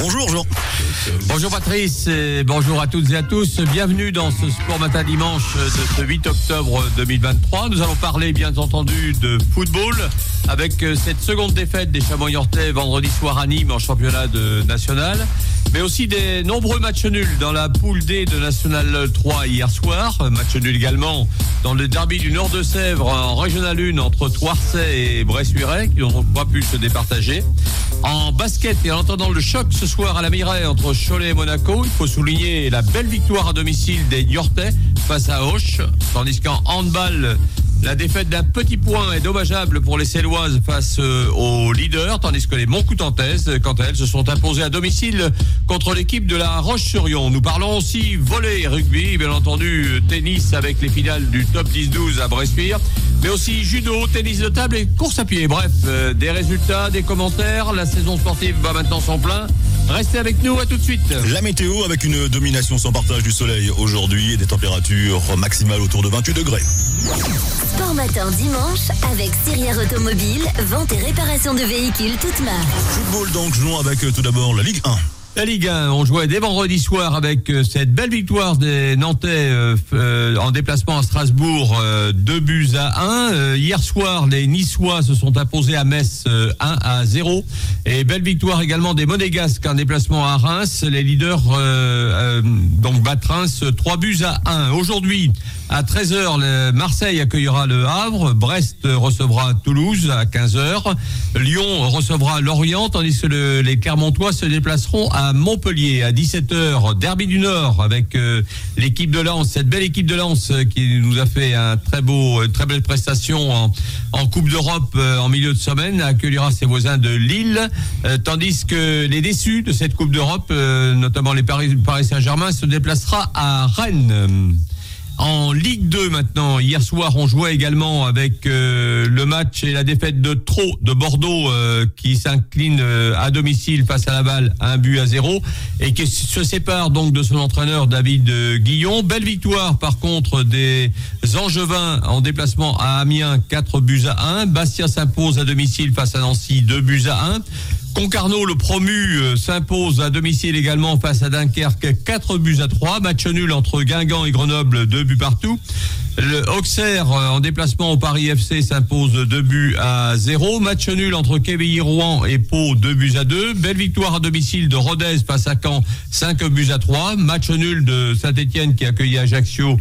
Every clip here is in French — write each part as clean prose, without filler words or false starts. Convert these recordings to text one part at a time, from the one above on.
Bonjour Jean. Bonjour Patrice, et bonjour à toutes et à tous. Bienvenue dans ce Sport Matin Dimanche de ce 8 octobre 2023. Nous allons parler bien entendu de football avec cette seconde défaite des Chamois-Niortais vendredi soir à Nîmes en championnat national. Mais aussi des nombreux matchs nuls dans la poule D de National 3 hier soir. Match nul également dans le derby du Nord de Sèvres en Régional 1 entre Thouarcey et Bressuiret qui n'ont pas pu se départager. En basket et en entendant le choc ce soir à la Miraie entre Cholet et Monaco, il faut souligner la belle victoire à domicile des Niortais face à Auch. Tandis qu'en handball, la défaite d'un petit point est dommageable pour les Céloises face aux leaders, tandis que les Montcoutantaises, quant à elles, se sont imposées à domicile contre l'équipe de la Roche-sur-Yon. Nous parlons aussi volley et rugby, bien entendu tennis avec les finales du top 10-12 à Bressuire, mais aussi judo, tennis de table et course à pied. Bref, des résultats, des commentaires. La saison sportive va maintenant son plein. Restez avec nous, à tout de suite. La météo avec une domination sans partage du soleil aujourd'hui et des températures maximales autour de 28 degrés. Sport Matin dimanche avec Syrière Automobile, vente et réparation de véhicules toutes marques. Football donc, jouons avec tout d'abord la Ligue 1. La Ligue 1, on jouait dès vendredi soir avec cette belle victoire des Nantais en déplacement à Strasbourg, 2-1. Hier soir, les Niçois se sont imposés à Metz 1-0. Et belle victoire également des Monégasques en déplacement à Reims. Les leaders donc battent Reims 3-1. Aujourd'hui, à 13h, Marseille accueillera le Havre. Brest recevra Toulouse à 15h. Lyon recevra Lorient, tandis que les Clermontois se déplaceront à Montpellier à 17h. Derby du Nord avec l'équipe de Lens, cette belle équipe de Lens qui nous a fait une très belle prestation en Coupe d'Europe en milieu de semaine, accueillera ses voisins de Lille, tandis que les déçus de cette Coupe d'Europe, notamment les Paris Saint-Germain, se déplacera à Rennes. En Ligue 2 maintenant, hier soir on jouait également avec le match et la défaite de Trot de Bordeaux qui s'incline à domicile face à Laval 1-0 et qui se sépare donc de son entraîneur David Guillon. Belle victoire par contre des Angevins en déplacement à Amiens 4-1. Bastia s'impose à domicile face à Nancy 2-1. Concarneau, le promu, s'impose à domicile également face à Dunkerque 4-3. Match nul entre Guingamp et Grenoble, 2-2. Le Auxerre, en déplacement au Paris FC, s'impose 2-0. Match nul entre Quevilly-Rouen et Pau, 2-2. Belle victoire à domicile de Rodez face à Caen, 5-3. Match nul de Saint-Etienne qui accueillait Ajaccio,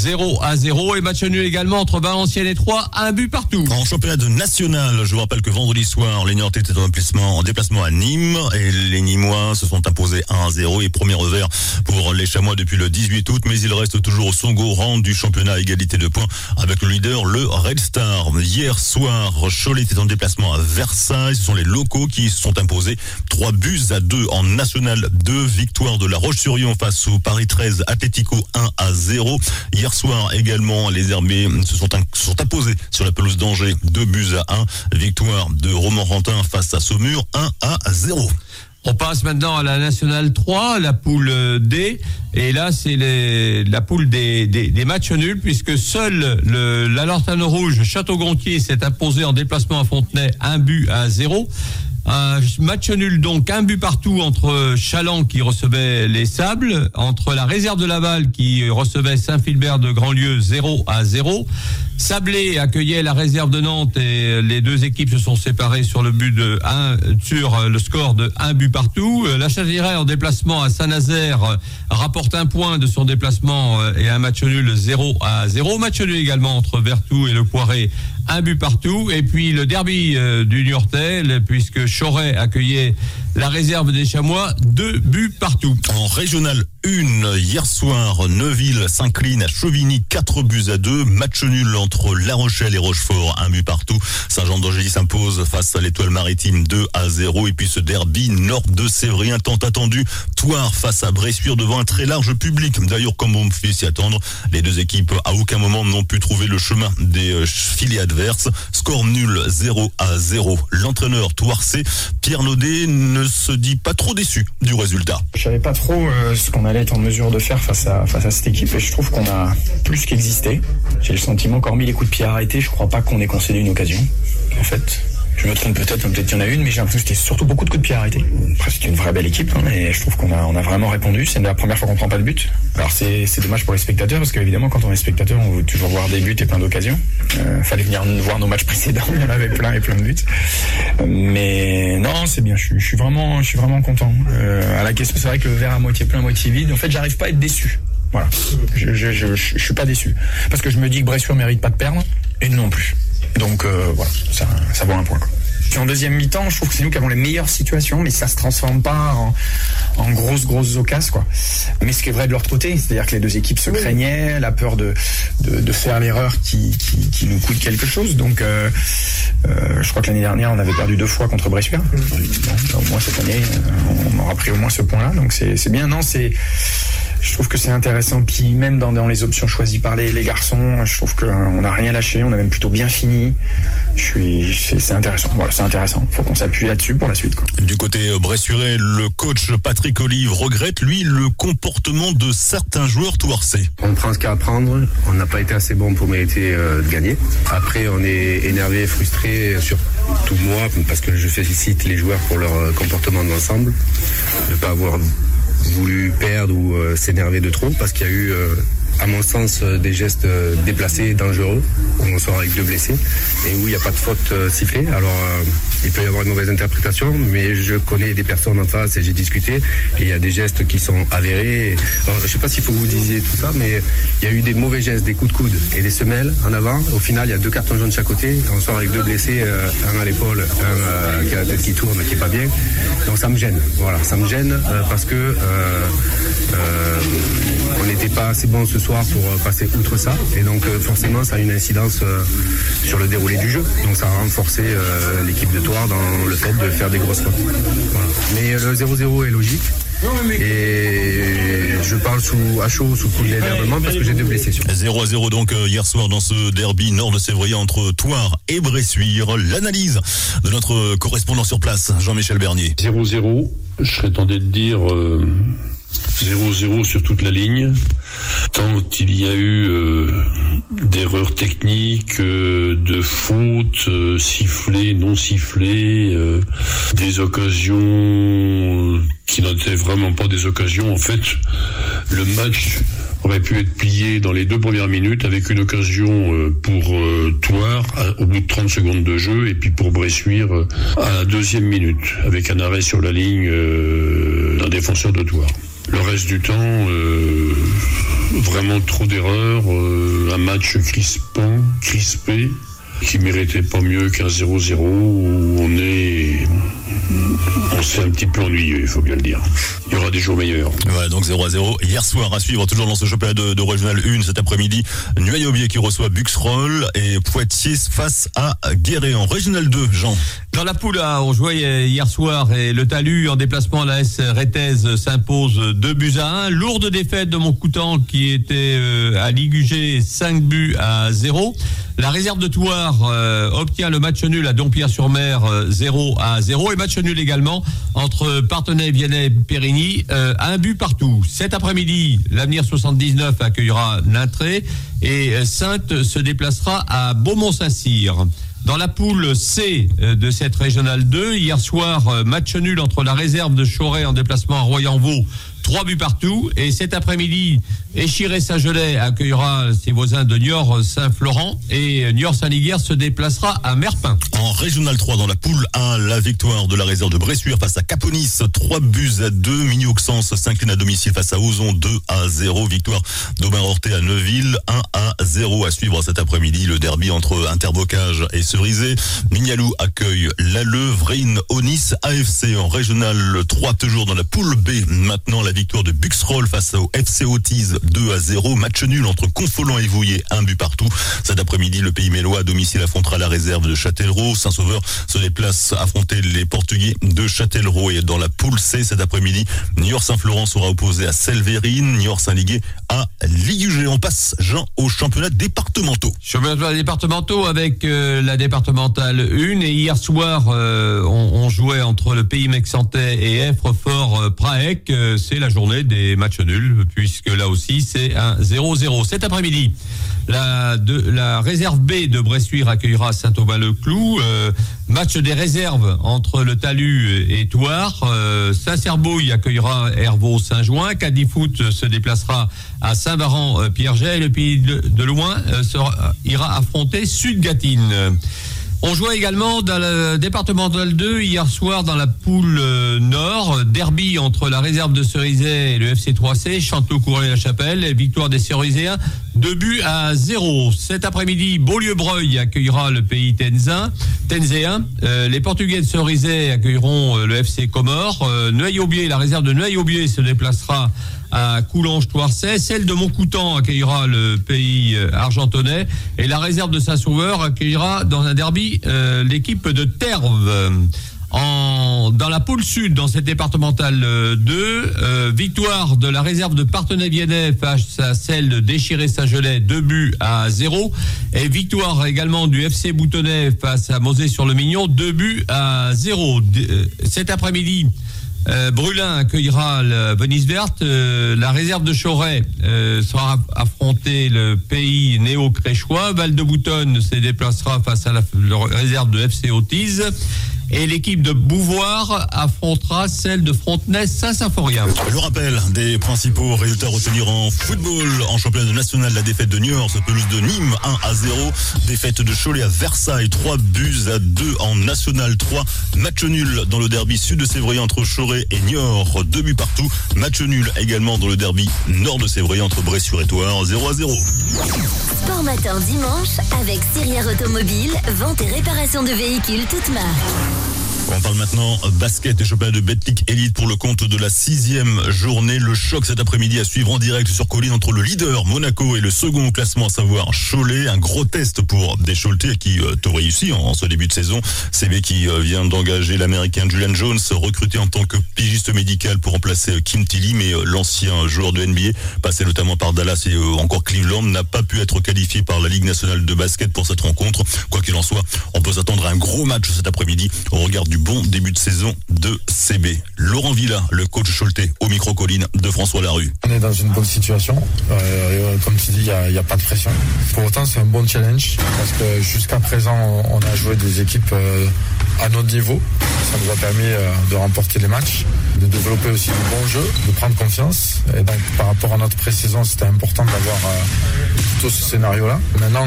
0-0. Et match nul également entre Valenciennes et Troyes, 1-1. En championnat national, je vous rappelle que vendredi soir, les Niortais étaient en déplacement à Nîmes et les Nîmois se sont imposés 1-0 et premier revers pour les Chamois depuis le 18 août, mais ils restent toujours au second rang du championnat à égalité de points avec le leader, le Red Star. Hier soir, Cholet était en déplacement à Versailles. Ce sont les locaux qui se sont imposés 3-2 en National 2. Victoire de la Roche-sur-Yon face au Paris 13 Atlético 1-0. Hier soir également, les Herbés se sont imposés sur la pelouse d'Angers 2-1. Victoire de Romorantin face à Saumur 1-0. On passe maintenant à la Nationale 3, la poule D. Et là, c'est la poule des matchs nuls, puisque seul la Lanterne Rouge Château-Gontier s'est imposé en déplacement à Fontenay 1-0. Un match nul donc, 1-1 entre Chaland qui recevait les Sables, entre la réserve de Laval qui recevait Saint-Philbert de Grandlieu 0-0. Sablé accueillait la réserve de Nantes et les deux équipes se sont séparées sur le score de 1-1. La Châtelleraie en déplacement à Saint-Nazaire rapporte un point de son déplacement et un match nul 0-0. Match nul également entre Vertou et le Poiré, 1-1. Et puis le derby du Niortais, puisque Choret accueillait la réserve des Chamois, 2-1. En régional 1, hier soir, Neuville s'incline à Chauvigny 4-2. Match nul entre La Rochelle et Rochefort, 1-1. Saint-Jean d'Angély s'impose face à l'Étoile Maritime 2-0. Et puis ce derby nord de Sévrien tant attendu, Thouars face à Bressuire devant un très large public. D'ailleurs, comme on fait s'y attendre, les deux équipes à aucun moment n'ont pu trouver le chemin des filets adverses. Score nul 0-0. L'entraîneur thouarçais Pierre Naudet ne se dit pas trop déçu du résultat. Je savais pas trop ce qu'on allait être en mesure de faire face à cette équipe et je trouve qu'on a plus qu'existé. J'ai le sentiment qu'hormis les coups de pied arrêtés, je crois pas qu'on ait concédé une occasion en fait. Je me trompe peut-être qu'il y en a une, mais j'ai l'impression que c'était surtout beaucoup de coups de pied arrêtés. Après, c'était une vraie belle équipe, hein, et je trouve qu'on a vraiment répondu. C'est la première fois qu'on prend pas de but. Alors c'est dommage pour les spectateurs, parce qu'évidemment, quand on est spectateur, on veut toujours voir des buts et plein d'occasions. Fallait venir voir nos matchs précédents, il y en avait plein et plein de buts. Mais non, c'est bien, je suis vraiment content. À la question, c'est vrai que le verre à moitié plein, à moitié vide, en fait, j'arrive pas à être déçu. Voilà. Je suis pas déçu. Parce que je me dis que Bressuire mérite pas de perdre, et nous non plus. Donc voilà, ça vaut un point, quoi. Puis en deuxième mi-temps, je trouve que c'est nous qui avons les meilleures situations, mais ça se transforme pas en grosses occasions, quoi. Mais ce qui est vrai de l'autre côté, c'est-à-dire que les deux équipes se craignaient, la peur de faire l'erreur qui nous coûte quelque chose. Donc je crois que l'année dernière, on avait perdu 2 fois contre Bressuire. Au moins cette année, on aura pris au moins ce point-là. Donc c'est bien. Non, je trouve que c'est intéressant. Puis même dans les options choisies par les garçons, je trouve qu'on n'a rien lâché, on a même plutôt bien fini. C'est intéressant. Voilà, c'est intéressant. Faut qu'on s'appuie là-dessus pour la suite, quoi. Du côté bressurais, le coach Patrick Olive regrette, lui, le comportement de certains joueurs touarçais. On prend ce qu'il y a à prendre. On n'a pas été assez bon pour mériter de gagner. Après, on est énervé, frustré, surtout moi, parce que je félicite les joueurs pour leur comportement de l'ensemble. De ne pas avoir voulu perdre ou s'énerver de trop, parce qu'il y a eu à mon sens des gestes déplacés, dangereux, où on sort avec 2 blessés et où il n'y a pas de faute sifflée. Alors il peut y avoir une mauvaise interprétation, mais je connais des personnes en face et j'ai discuté, et il y a des gestes qui sont avérés. Alors, je ne sais pas s'il faut que vous disiez tout ça, mais il y a eu des mauvais gestes, des coups de coude et des semelles en avant. Au final, il y a 2 cartons jaunes de chaque côté, on sort avec 2 blessés, un à l'épaule, un qui a la tête qui tourne, qui n'est pas bien. Donc ça me gêne, voilà, ça me gêne parce que on n'était pas assez bon ce soir pour passer outre ça, et donc forcément ça a une incidence sur le déroulé du jeu, donc ça a renforcé l'équipe de Thouars dans le fait de faire des grosses fautes. Voilà. Mais le 0-0 est logique, et je parle à chaud, sous coup de l'énervement, parce que j'ai 2 blessés. 0-0 donc hier soir dans ce derby nord de Sévrier entre Thouars et Bressuire. L'analyse de notre correspondant sur place, Jean-Michel Bernier. 0-0, je serais tenté de dire 0-0 sur toute la ligne, tant il y a eu d'erreurs techniques, de fautes, sifflées, non sifflées, des occasions qui n'étaient vraiment pas des occasions. En fait, le match aurait pu être plié dans les 2 premières minutes avec une occasion pour Thouars au bout de 30 secondes de jeu, et puis pour Bressuire à la 2e minute avec un arrêt sur la ligne d'un défenseur de Thouars. Le reste du temps, vraiment trop d'erreurs, un match crispé, qui méritait pas mieux qu'un 0-0, où on s'est un petit peu ennuyé, il faut bien le dire. Il y aura des jours meilleurs. Voilà, donc 0-0 hier soir à suivre, toujours dans ce championnat de Régional 1 cet après-midi. Nueil-Aubier qui reçoit Buxroll et Poitiers face à Guéret en Régional 2, Jean. Dans la poule A, on jouait hier soir et le Talus en déplacement à la S Réthèse s'impose 2-1. Lourde défaite de Montcoutan qui était à Ligugé 5-0. La réserve de Thouars obtient le match nul à Dompierre-sur-Mer 0-0, et match nul également entre Parthenay, Viennet et Périgny, 1 but partout. Cet après-midi, l'Avenir 79 accueillera Nintré et Saintes se déplacera à Beaumont-Saint-Cyr. Dans la poule C de cette régionale 2, hier soir, match nul entre la réserve de Chauray en déplacement à Royan-Vaux, 3 buts partout. Et cet après-midi, Échiré-Saint-Gelais accueillera ses voisins de Niort-Saint-Florent et Niort-Saint-Liguerre se déplacera à Merpin. En Régional 3, dans la poule 1, la victoire de la réserve de Bressuire face à Caponis, 3-2. Mini-Auxence s'incline à domicile face à Ozon, 2-0. Victoire d'Aubin-Rorté à Neuville, 1-0. À suivre cet après-midi, le derby entre Interbocage et Cerisay. Mignalou accueille Lalleux, Vrein-Onis, AFC en Régional 3, toujours dans la poule B. Maintenant, la victoire de Buxroll face au FC Autise, 2-0. Match nul entre Confolens et Vouillé, 1 but partout. Cet après-midi, le Pays Mélois à domicile affrontera la réserve de Châtellerault. Saint-Sauveur se déplace affronter les Portugais de Châtellerault. Et dans la poule C, cet après-midi, Niort-Saint-Florent sera opposé à Selverine, Niort-Saint-Liguet à Ligugé. On passe, Jean, aux championnats départementaux. Championnats départementaux avec la départementale 1. Et hier soir, on jouait entre le Pays Mexantais et Effrefort-Praec. C'est la la journée des matchs nuls, puisque là aussi c'est un 0-0. Cet après-midi, la réserve B de Bressuire accueillera Saint-Aubin-le-Clou. Match des réserves entre le Talus et Thouars. Saint-Cerbouille accueillera Hervaux-Saint-Jouin. Cadifoot se déplacera à Saint-Varan-Pierget. Et le Pays de Loing ira affronter Sud-Gatine. On jouait également dans le départemental 2 hier soir dans la poule Nord. Derby entre la réserve de Cerizay et le FC 3C, Chanteloup-Courray-la-Chapelle. Victoire des Cerizéens, 2-0. Cet après-midi, Beaulieu-Breuil accueillera le pays Tenzéen. Les Portugais de Cerizay accueilleront le FC Comores. Noyaubier, la réserve de Noyaubier se déplacera à Coulonges-Toircet. Celle de Montcoutan accueillera le pays argentonnais et la réserve de Saint-Sauveur accueillera dans un derby l'équipe de Terve. Dans la pôle sud, dans cette départementale 2, victoire de la réserve de Parthenay-Viennet face à celle de Déchiré-Saint-Gelais, 2-0. Et victoire également du FC Boutonnet face à Mosée-sur-le-Mignon, 2-0. Cet après-midi, Brulin accueillera la Venise Verte. La réserve de Choret sera affronter le pays néo-créchois. Val-de-Boutonne se déplacera face à la réserve de FC Autise. Et l'équipe de Beauvoir affrontera celle de Frontenay-Saint-Symphorien. Le rappel des principaux résultats à retenir en football. En championnat national, la défaite de Niort, pelouse de Nîmes, 1-0. Défaite de Cholet à Versailles, 3-2 en national 3. Match nul dans le derby sud de Sévrier entre Cholet et Niort, 2 buts partout. Match nul également dans le derby nord de Sévrier entre Bressuire et Thouars, 0-0. Sport matin dimanche avec Sirière Automobile, vente et réparation de véhicules toutes marques. On parle maintenant basket et championnat de Betclic Elite pour le compte de la 6e journée. Le choc cet après-midi à suivre en direct sur Colline entre le leader Monaco et le second au classement, à savoir Cholet. Un gros test pour des Choletais qui tout réussi en ce début de saison. CB qui vient d'engager l'américain Julian Jones, recruté en tant que pigiste médical pour remplacer Kim Tilly, mais l'ancien joueur de NBA, passé notamment par Dallas et encore Cleveland, n'a pas pu être qualifié par la Ligue nationale de basket pour cette rencontre. Quoi qu'il en soit, on peut s'attendre à un gros match cet après-midi au regard du bon début de saison de CB. Laurent Villa, le coach Choletais, au micro Colline de François Larue. On est dans une bonne situation. Comme tu dis, il n'y a pas de pression. Pour autant, c'est un bon challenge parce que jusqu'à présent, on a joué des équipes à notre niveau. Ça nous a permis de remporter les matchs, de développer aussi du bon jeu, de prendre confiance. Et donc, par rapport à notre pré-saison, c'était important d'avoir plutôt ce scénario-là. Maintenant,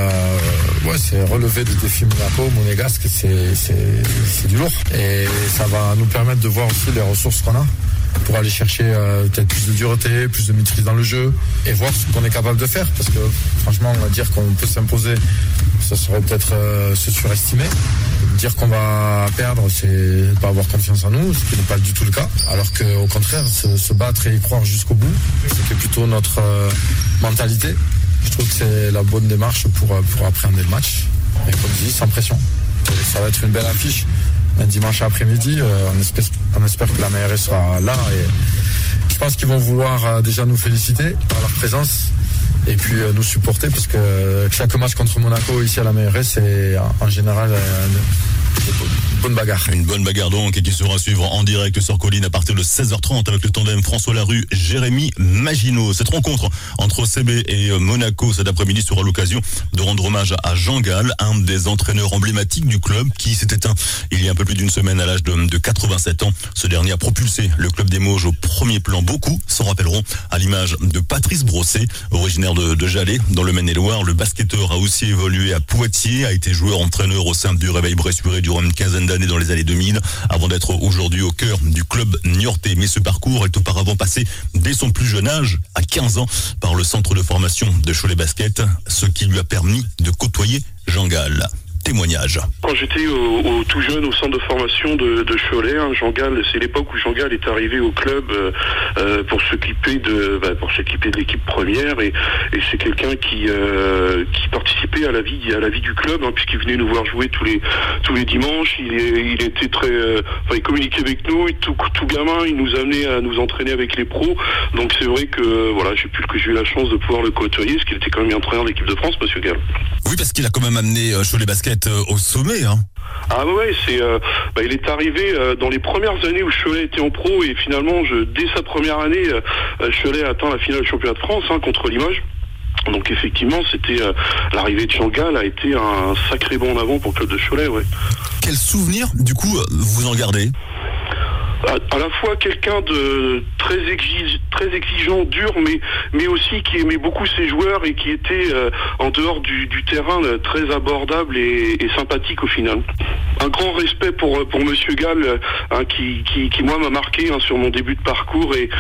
c'est relever des défis monégasques, c'est du lourd. Et ça va nous permettre de voir aussi les ressources qu'on a pour aller chercher peut-être plus de dureté, plus de maîtrise dans le jeu et voir ce qu'on est capable de faire. Parce que franchement, on va dire qu'on peut s'imposer, ça serait peut-être se surestimer. Dire qu'on va perdre, c'est pas avoir confiance en nous, ce qui n'est pas du tout le cas. Alors qu'au contraire, se battre et y croire jusqu'au bout, c'est plutôt notre mentalité. Je trouve que c'est la bonne démarche pour appréhender le match. Et comme je dis, sans pression. Et ça va être une belle affiche. Un dimanche après-midi, on espère que la MRS sera là. Et je pense qu'ils vont vouloir déjà nous féliciter par leur présence et puis nous supporter parce que chaque match contre Monaco ici à la MRS, c'est en général bonne bagarre. Une bonne bagarre donc, et qui sera à suivre en direct sur Colline à partir de 16h30 avec le tandem François Larue, Jérémy Maginot. Cette rencontre entre CB et Monaco cet après-midi sera l'occasion de rendre hommage à Jean Gall, un des entraîneurs emblématiques du club qui s'est éteint il y a un peu plus d'une semaine à l'âge de 87 ans. Ce dernier a propulsé le club des Mauges au premier plan. Beaucoup s'en rappelleront à l'image de Patrice Brosset, originaire de Jalais dans le Maine-et-Loire. Le basketteur a aussi évolué à Poitiers, a été joueur-entraîneur au sein du Réveil Bressuire durant une quinzaine d'années dans les années 2000, avant d'être aujourd'hui au cœur du club niortais. Mais ce parcours est auparavant passé dès son plus jeune âge, à 15 ans, par le centre de formation de Cholet Basket, ce qui lui a permis de côtoyer Jean Gall. Témoignage. Quand j'étais au tout jeune au centre de formation de Cholet, Jean Gall, c'est l'époque où Jean Gall est arrivé au club pour s'occuper de l'équipe première et c'est quelqu'un qui participait à la vie du club puisqu'il venait nous voir jouer tous les dimanches. Il était très il communiquait avec nous et tout gamin il nous amenait à nous entraîner avec les pros. Donc c'est vrai que j'ai eu la chance de pouvoir le côtoyer parce qu'il était quand même entraîneur de l'équipe de France, monsieur Gall. Oui, parce qu'il a quand même amené Cholet Basket basket au sommet, hein. Ah ouais, il est arrivé dans les premières années où Cholet était en pro et finalement, dès sa première année, Cholet a atteint la finale du championnat de France contre Limoges. Donc effectivement, l'arrivée de Jean-Gal a été un sacré bond en avant pour le club de Cholet, ouais. Quel souvenir, du coup, vous en gardez ? À la fois quelqu'un de très exigeant, dur, mais aussi qui aimait beaucoup ses joueurs et qui était en dehors du terrain très abordable et sympathique au final. Un grand respect pour Monsieur Gall, qui moi m'a marqué sur mon début de parcours et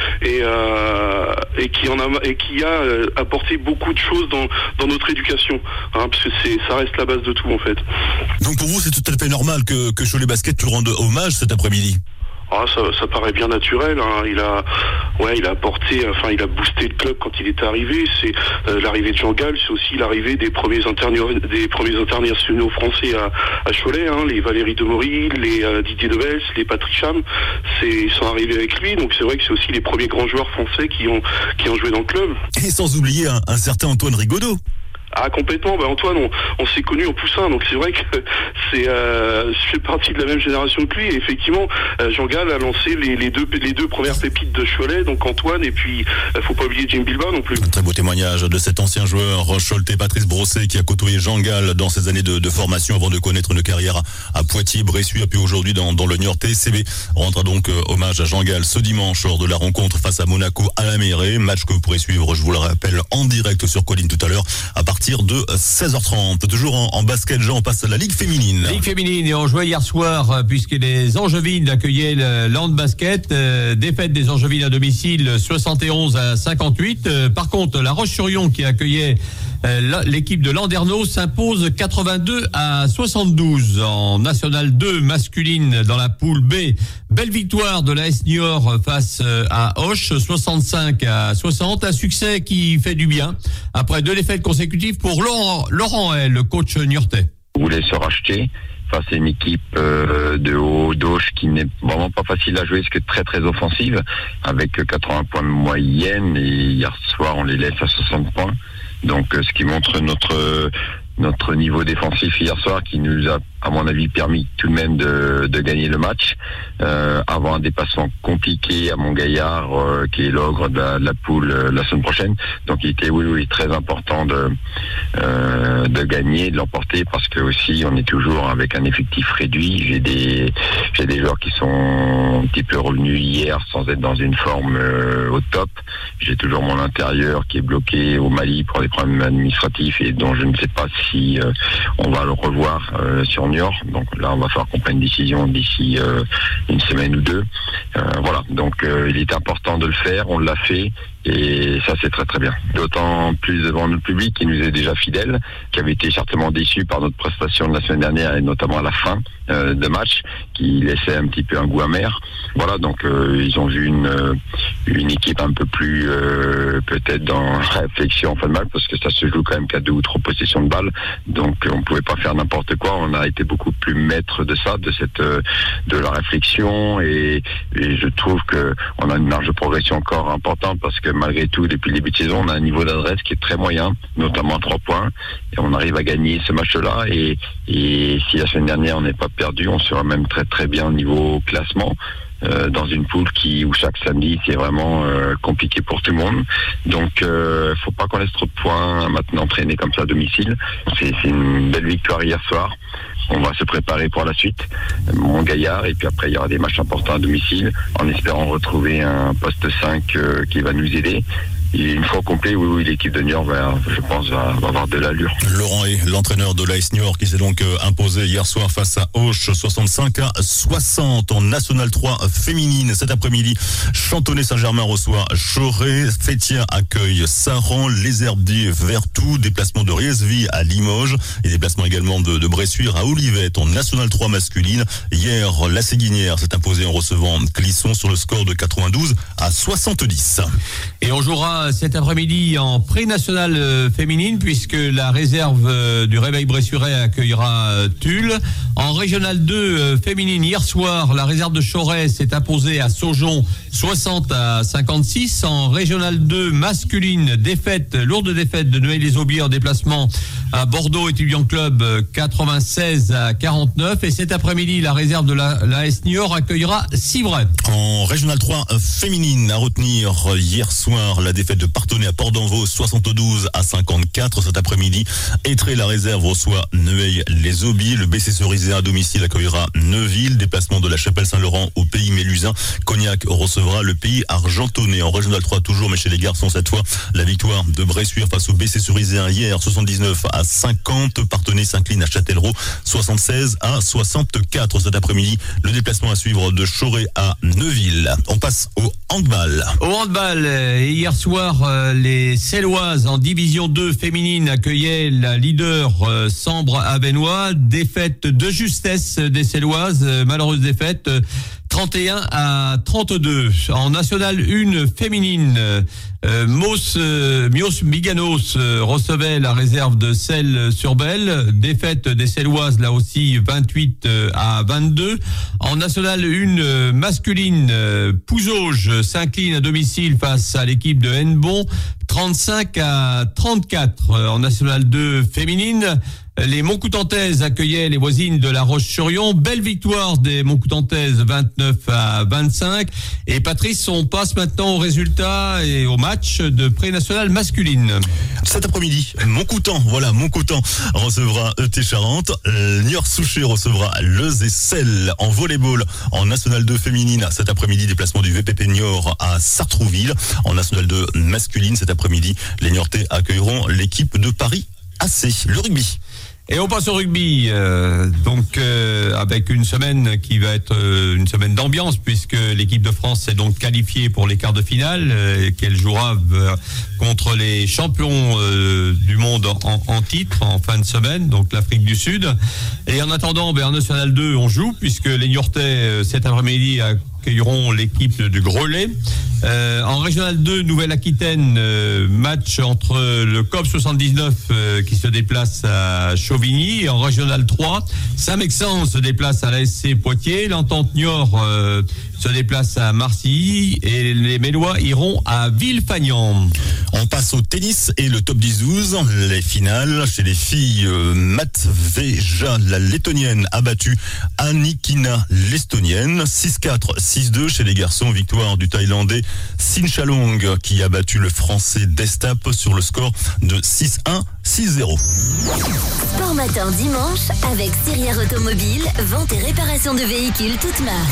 qui a apporté beaucoup de choses dans notre éducation, parce que ça reste la base de tout en fait. Donc pour vous, c'est tout à fait normal que Cholet Basket lui rende hommage cet après-midi. Ah, ça paraît bien naturel, hein. Il a apporté, il a boosté le club quand il est arrivé. C'est l'arrivée de Jean Gall, c'est aussi l'arrivée des premiers internationaux français à Cholet, hein, les Valérie Demoril, les Didier Devels, les Patrick Cham. Ils sont arrivés avec lui, donc c'est vrai que c'est aussi les premiers grands joueurs français qui ont joué dans le club. Et sans oublier un certain Antoine Rigaudot. Ah, complètement. Antoine, on s'est connus en poussin, donc c'est vrai que je fais partie de la même génération que lui. Et effectivement, Jean Gall a lancé les deux premières pépites de Cholet, donc Antoine et puis faut pas oublier Jim Bilba non plus. Un très beau témoignage de cet ancien joueur choletais, Patrice Brosset, qui a côtoyé Jean Gall dans ses années de formation avant de connaître une carrière à Poitiers, Bressuire, puis aujourd'hui dans le Niortais. CB rendra donc hommage à Jean Gall ce dimanche lors de la rencontre face à Monaco à la Mairie. Match que vous pourrez suivre, je vous le rappelle, en direct sur Colline tout à l'heure à partir de 16h30. Toujours en basket, Jean, on passe à la Ligue féminine. Ligue féminine, et on jouait hier soir puisque les Angevines accueillaient le Land Basket. Défaite des Angevines à domicile 71-58. Par contre, la Roche-sur-Yon qui accueillait l'équipe de Landerneau s'impose 82-72 en National 2 masculine dans la poule B. Belle victoire de l'AS Niort face à Auch, 65-60. Un succès qui fait du bien après 2 défaites consécutives pour Laurent Hay, le coach niortais. On voulait se racheter face à une équipe de haut d'Auch qui n'est vraiment pas facile à jouer, parce que très très offensive, avec 80 points de moyenne, et hier soir on les laisse à 60 points. Donc ce qui montre notre niveau défensif hier soir, qui nous a, à mon avis, permis tout de même de gagner le match, avant un dépassement compliqué à Montgaillard, qui est l'ogre de la poule la semaine prochaine. Donc il était oui très important de gagner, de l'emporter, parce que aussi on est toujours avec un effectif réduit. J'ai des joueurs qui sont un petit peu revenus hier sans être dans une forme au top. J'ai toujours mon intérieur qui est bloqué au Mali pour des problèmes administratifs, et dont je ne sais pas si on va le revoir sur Niort. Donc là, on va falloir qu'on prenne une décision d'ici une semaine ou deux. Voilà, donc il est important de le faire, on l'a fait, et ça c'est très très bien. D'autant plus devant notre public qui nous est déjà fidèle, qui avait été certainement déçu par notre prestation de la semaine dernière, et notamment à la fin de match, qui laissait un petit peu un goût amer. Voilà, donc ils ont vu une équipe un peu plus peut-être dans la réflexion en fin de match, parce que ça se joue quand même qu'à 2 ou 3 possessions de balles, donc on pouvait pas faire n'importe quoi. On a été beaucoup plus maître de ça, de la réflexion, et je trouve que on a une marge de progression encore importante, parce que malgré tout, depuis le début de saison, on a un niveau d'adresse qui est très moyen, notamment à 3 points, et on arrive à gagner ce match-là, et si la semaine dernière on n'est pas perdu, on sera même très très bien au niveau classement, dans une poule où chaque samedi c'est vraiment compliqué pour tout le monde. Donc faut pas qu'on laisse trop de points maintenant traîner comme ça à domicile. C'est une belle victoire hier soir. On va se préparer pour la suite, Montgaillard, et puis après il y aura des matchs importants à domicile, en espérant retrouver un poste 5 qui va nous aider. Et une fois complet, oui, l'équipe de Niort je pense, va avoir de l'allure. Laurent Hay, l'entraîneur de l'AS Niort, qui s'est donc imposé hier soir face à Auch, 65-60 en National 3 féminine. Cet après-midi, Chantonnay-Saint-Germain reçoit Choré, Fétiens accueille Saran, Les Herbiers, Vertou, déplacement de Riesville à Limoges, et déplacement également de Bressuire à Olivette en National 3 masculine. Hier, la Séguinière s'est imposée en recevant Clisson sur le score de 92-70. Et on jouera cet après-midi en pré-nationale féminine, puisque la réserve du Réveil Bressurais accueillera Tulle. En régional 2 féminine, hier soir, la réserve de Choré s'est imposée à Saujon 60-56. En Régional 2 masculine, lourde défaite de Noël-les-Aubiers en déplacement à Bordeaux Étudiant Club 96-49. Et cet après-midi, la réserve de l'AS Niort accueillera Civray. En Régional 3 féminine, à retenir hier soir la défaite de Parthenay à Port-d'Envaux 72-54. Cet après-midi, Étré, la réserve, reçoit Neuilly-les-Aubiers. Le BC Cerisé à domicile accueillera Neuville. Déplacement de la Chapelle-Saint-Laurent au Pays Mélusin. Cognac recevra le Pays Argentonnais. En Régional 3 toujours, mais chez les garçons cette fois, la victoire de Bressuire face au BC Cerisé hier 79-50. Parthenay s'incline à Châtellerault 76-64. Cet après-midi, le déplacement à suivre de Choré à Neuville. On passe au handball. Au handball, hier soir, les Celloises en division 2 féminine accueillaient la leader Sambre-Avesnois. Défaite de justesse des Celloises, malheureuse défaite. 31-32. En National 1 féminine, Mios Miganos recevait la réserve de Celles-sur-Belle. Défaite des Celloises, là aussi 28-22. En National 1 masculine, Pouzauges s'incline à domicile face à l'équipe de Hennebon, 35-34. En National 2 féminine, les Montcoutantaises accueillaient les voisines de La Roche-sur-Yon. Belle victoire des Montcoutantaises, 29-25. Et Patrice, on passe maintenant au résultat et au match de pré-national masculine. Cet après-midi, Montcoutant recevra ET Charentes. Niort-Souchet recevra Leuze-et-Celles. En volleyball, en National 2 féminine, cet après-midi, déplacement du VPP Niort à Sartrouville. En National 2 masculine, cet après-midi, les Niortais accueilleront l'équipe de Paris AC. Le rugby. Et on passe au rugby, avec une semaine qui va être une semaine d'ambiance, puisque l'équipe de France s'est donc qualifiée pour les quarts de finale, qu'elle jouera contre les champions du monde en titre en fin de semaine, donc l'Afrique du Sud. Et en attendant, en National 2, on joue, puisque les Niortais, cet après-midi, accueilleront l'équipe du Grelais. En Régional 2, Nouvelle-Aquitaine, match entre le COP 79 qui se déplace à Chauvigny. Et en Régional 3, Saint-Mexan se déplace à l'ASC Poitiers. L'Entente Niort se déplace à Marcilly et les Mélois iront à Villefagnan. On passe au tennis et le top 10-12. Les finales chez les filles, Matveja, la lettonienne, a battu Annikina, l'estonienne, 6-4, 6-2. Chez les garçons, victoire du Thaïlandais Sinchalong qui a battu le français Destap sur le score de 6-1, 6-0. Sport matin dimanche avec Sirière Automobile, vente et réparation de véhicules toutes marques.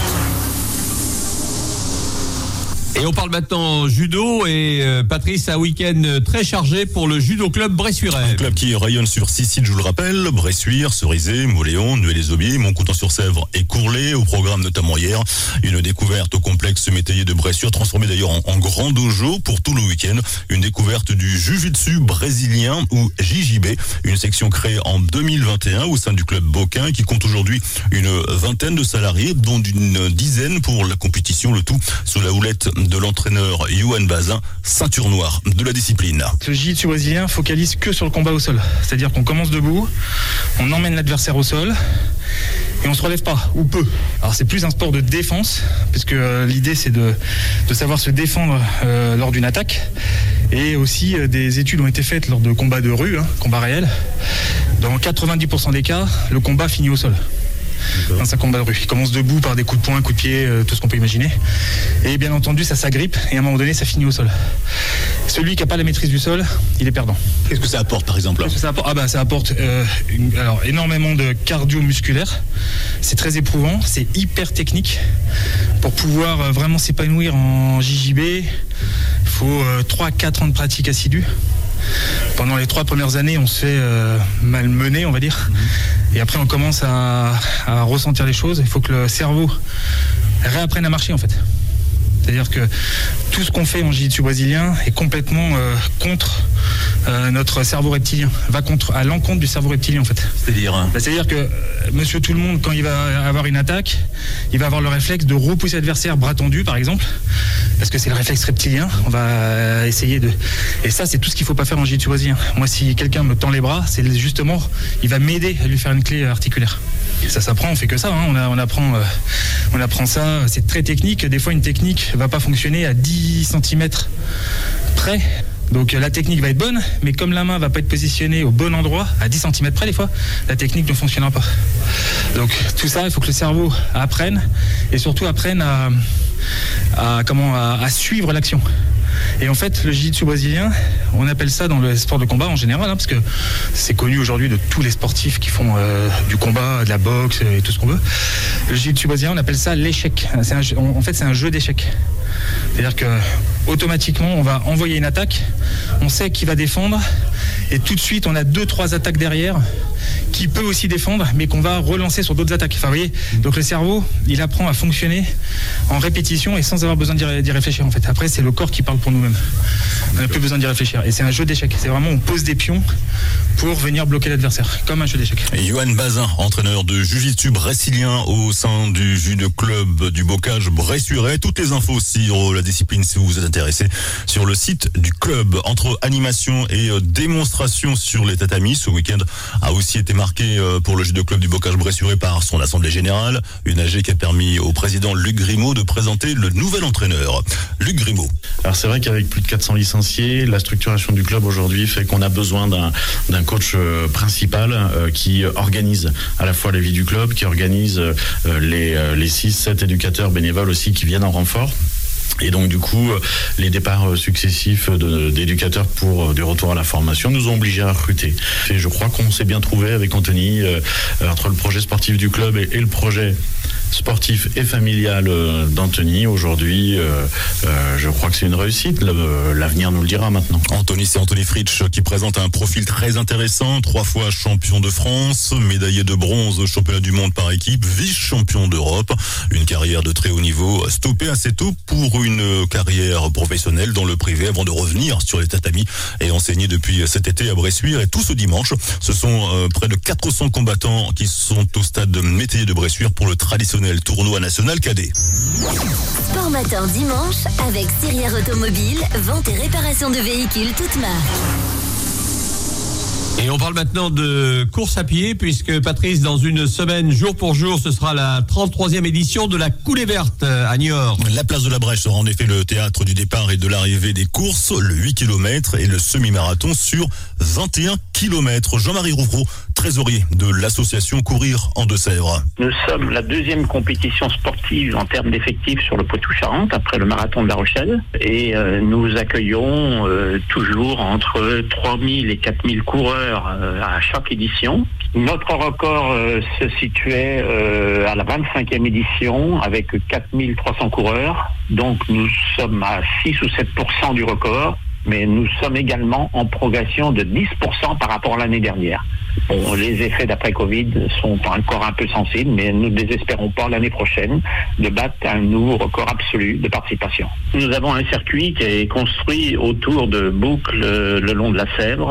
Et on parle maintenant judo et Patrice, un week-end très chargé pour le judo club Bressuirais. Un club qui rayonne sur 6 sites, je vous le rappelle, Bressuire, Cerisé, Mauléon, Nueil-les-Aubiers, Montcoutant-sur-Sèvre et Courlay. Au programme notamment hier, une découverte au complexe métayer de Bressuire, transformé d'ailleurs en grand dojo pour tout le week-end. Une découverte du Jiu-Jitsu brésilien ou JJB, une section créée en 2021 au sein du club Boquin qui compte aujourd'hui une vingtaine de salariés, dont une dizaine pour la compétition, le tout sous la houlette de l'entraîneur Yohan Bazin, ceinture noire de la discipline. Le jiu-jitsu brésilien focalise que sur le combat au sol. C'est-à-dire qu'on commence debout, on emmène l'adversaire au sol et on se relève pas, ou peu. Alors c'est plus un sport de défense, puisque l'idée c'est de savoir se défendre lors d'une attaque. Et aussi des études ont été faites lors de combats de rue, combats réels. Dans 90% des cas, le combat finit au sol. Dans un combat de rue. Il commence debout par des coups de poing, coups de pied, tout ce qu'on peut imaginer. Et bien entendu, ça s'agrippe et à un moment donné, ça finit au sol. Celui qui n'a pas la maîtrise du sol, il est perdant. Qu'est-ce que ça apporte par exemple ? Ça apporte énormément de cardio-musculaire. C'est très éprouvant, c'est hyper technique. Pour pouvoir vraiment s'épanouir en JJB, il faut 3-4 ans de pratique assidue. Pendant les 3 premières années, on se fait malmener, on va dire. Et après, on commence à ressentir les choses. Il faut que le cerveau réapprenne à marcher, en fait. C'est-à-dire que tout ce qu'on fait en jiu-jitsu brésilien est complètement contre notre cerveau reptilien, va à l'encontre du cerveau reptilien en fait. C'est-à-dire que monsieur tout le monde, quand il va avoir une attaque, il va avoir le réflexe de repousser l'adversaire bras tendu par exemple, parce que c'est le réflexe reptilien. On va essayer de... Et ça, c'est tout ce qu'il ne faut pas faire en jiu-jitsu brésilien. Moi, si quelqu'un me tend les bras, c'est justement, il va m'aider à lui faire une clé articulaire. Ça s'apprend, on fait que ça, hein. on apprend ça, c'est très technique. Des fois, une technique va pas fonctionner à 10 cm près. Donc la technique va être bonne, mais comme la main va pas être positionnée au bon endroit, à 10 cm près des fois, la technique ne fonctionnera pas. Donc tout ça, il faut que le cerveau apprenne, et surtout apprenne à suivre l'action. Et en fait, le jiu-jitsu brésilien, on appelle ça dans le sport de combat en général, hein, parce que c'est connu aujourd'hui de tous les sportifs qui font du combat, de la boxe et tout ce qu'on veut. Le jiu-jitsu brésilien, on appelle ça l'échec. En fait, c'est un jeu d'échecs. C'est-à-dire que automatiquement, on va envoyer une attaque, on sait qui va défendre, et tout de suite, on a 2-3 attaques derrière qui peut aussi défendre, mais qu'on va relancer sur d'autres attaques. Enfin, vous voyez, donc le cerveau, il apprend à fonctionner en répétition et sans avoir besoin d'y réfléchir, en fait. Après, c'est le corps qui parle pour nous-mêmes. On n'a plus besoin d'y réfléchir. Et c'est un jeu d'échecs. C'est vraiment, on pose des pions pour venir bloquer l'adversaire, comme un jeu d'échecs. Yoann Bazin, entraîneur de jiu-jitsu brésilien au sein du judo club du Bocage Bressuire. Toutes les infos sur la discipline, si vous êtes intéressé, sur le site du club. Entre animation et démonstration sur les tatamis, ce week-end a aussi été marqué pour le judo club du Bocage Bressuire par son assemblée générale. Une AG qui a permis au président Luc Grimaud de présenter le nouvel entraîneur. Luc Grimaud. Alors c'est vrai qu'avec plus de 400 licenciés, la structuration du club aujourd'hui fait qu'on a besoin d'un coach principal qui organise à la fois la vie du club, qui organise les 6-7 éducateurs bénévoles aussi qui viennent en renfort. Et donc du coup, les départs successifs d'éducateurs pour du retour à la formation nous ont obligés à recruter. Et je crois qu'on s'est bien trouvé avec Anthony entre le projet sportif du club et le projet sportif et familial d'Anthony. Aujourd'hui, je crois que c'est une réussite. L'avenir nous le dira maintenant. C'est Anthony Fritsch qui présente un profil très intéressant. 3 fois champion de France, médaillé de bronze au championnat du monde par équipe, vice-champion d'Europe. Une carrière de très haut niveau stoppée assez tôt pour une carrière professionnelle dans le privé avant de revenir sur les tatamis et enseigner depuis cet été à Bressuire. Et tout ce dimanche, ce sont près de 400 combattants qui sont au stade de Métayer de Bressuire pour le traditionnel tournoi national cadet. Sport matin dimanche avec Sirière Automobile, vente et réparation de véhicules toutes marques. Et on parle maintenant de course à pied puisque Patrice, dans une semaine, jour pour jour, ce sera la 33e édition de la Coulée Verte à Niort. La place de la Brèche sera en effet le théâtre du départ et de l'arrivée des courses, le 8 km et le semi-marathon sur 21 km. Jean-Marie Rouvreau, trésorier de l'association Courir en Deux-Sèvres. Nous sommes la 2e compétition sportive en termes d'effectifs sur le Poitou-Charentes après le marathon de La Rochelle et nous accueillons toujours entre 3000 et 4000 coureurs à chaque édition. Notre record se situait à la 25e édition avec 4300 coureurs. Donc nous sommes à 6 ou 7% du record, mais nous sommes également en progression de 10% par rapport à l'année dernière. Bon, les effets d'après-Covid sont encore un peu sensibles, mais nous ne désespérons pas l'année prochaine de battre un nouveau record absolu de participation. Nous avons un circuit qui est construit autour de boucles le long de la Sèvre,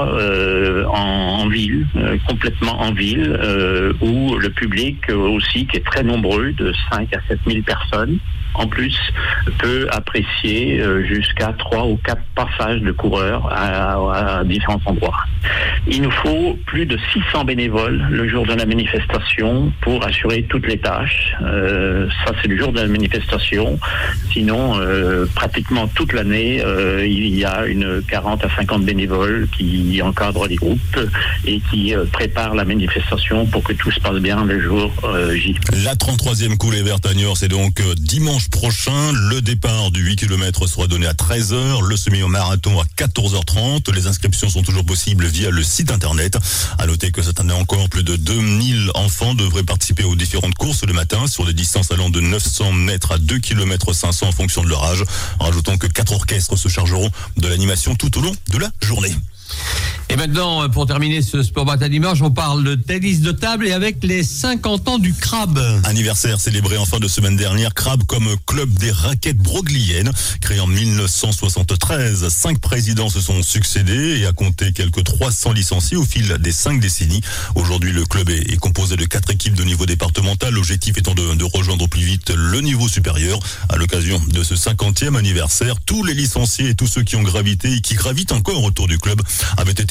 en ville, complètement en ville, où le public aussi, qui est très nombreux, de 5 à 7 000 personnes, en plus, peut apprécier jusqu'à 3 ou 4 passages de coureurs à différents endroits. Il nous faut plus de 600 bénévoles le jour de la manifestation pour assurer toutes les tâches. Ça, c'est le jour de la manifestation. Sinon, pratiquement toute l'année, il y a une 40 à 50 bénévoles qui encadrent les groupes et qui préparent la manifestation pour que tout se passe bien le jour J. La 33e Coulée Verte à Niort, c'est donc dimanche prochain. Le départ du 8 km sera donné à 13h, le semi-marathon à 14h30. Les inscriptions sont toujours possibles via le site internet. À noter que cette année encore, plus de 2000 enfants devraient participer aux différentes courses le matin sur des distances allant de 900 mètres à 2 km 500 en fonction de leur âge. Rajoutons que 4 orchestres se chargeront de l'animation tout au long de la journée. Et maintenant, pour terminer ce Sport Matin Dimanche, on parle de tennis de table et avec les 50 ans du Crabe. Anniversaire célébré en fin de semaine dernière. Crabe comme club des raquettes brogliennes. Créé en 1973, 5 présidents se sont succédés et a compté quelques 300 licenciés au fil des 5 décennies. Aujourd'hui, le club est composé de 4 équipes de niveau départemental. L'objectif étant de rejoindre plus vite le niveau supérieur. À l'occasion de ce 50e anniversaire, tous les licenciés et tous ceux qui ont gravité et qui gravitent encore autour du club avaient été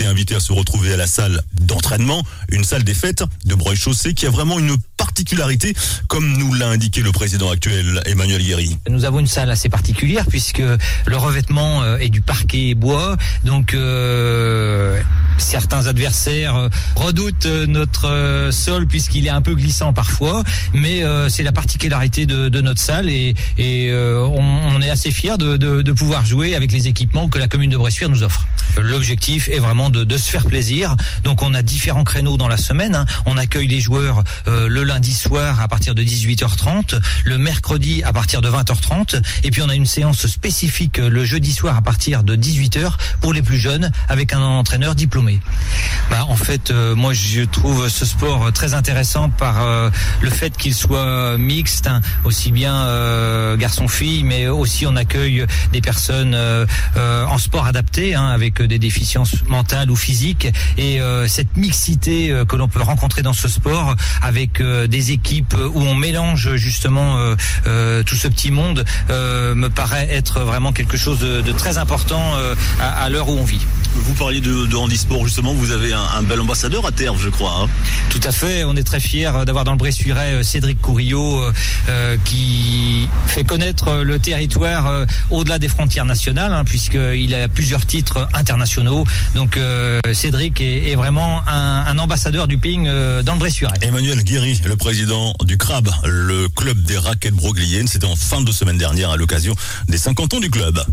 été invités à se retrouver à la salle d'entraînement, une salle des fêtes de Breuil-Chaussée qui a vraiment une particularité, comme nous l'a indiqué le président actuel Emmanuel Guéry. Nous avons une salle assez particulière puisque le revêtement est du parquet bois, donc certains adversaires redoutent notre sol puisqu'il est un peu glissant parfois, mais c'est la particularité de notre salle et on est assez fiers de pouvoir jouer avec les équipements que la commune de Bressuire nous offre. L'objectif est vraiment de se faire plaisir, donc on a différents créneaux dans la semaine, hein. On accueille les joueurs le lundi soir à partir de 18h30, le mercredi à partir de 20h30, et puis on a une séance spécifique le jeudi soir à partir de 18h pour les plus jeunes avec un entraîneur diplômé. En fait, moi je trouve ce sport très intéressant par le fait qu'il soit mixte, hein, aussi bien garçons-filles, mais aussi on accueille des personnes en sport adapté, hein, avec des déficiences mentales ou physiques, et cette mixité que l'on peut rencontrer dans ce sport avec des équipes où on mélange justement tout ce petit monde me paraît être vraiment quelque chose de très important à l'heure où on vit. Vous parliez de handisport, justement, vous avez un bel ambassadeur à Terve, je crois. Hein. Tout à fait, on est très fiers d'avoir dans le Bressuirais Cédric Courillot qui fait connaître le territoire au-delà des frontières nationales, hein, puisqu'il a plusieurs titres internationaux. Donc Cédric est vraiment un ambassadeur du ping dans le Bressuirais. Emmanuel Guéry, le président du CRAB, le club des raquettes brogliennes, c'était en fin de semaine dernière à l'occasion des 50 ans du club.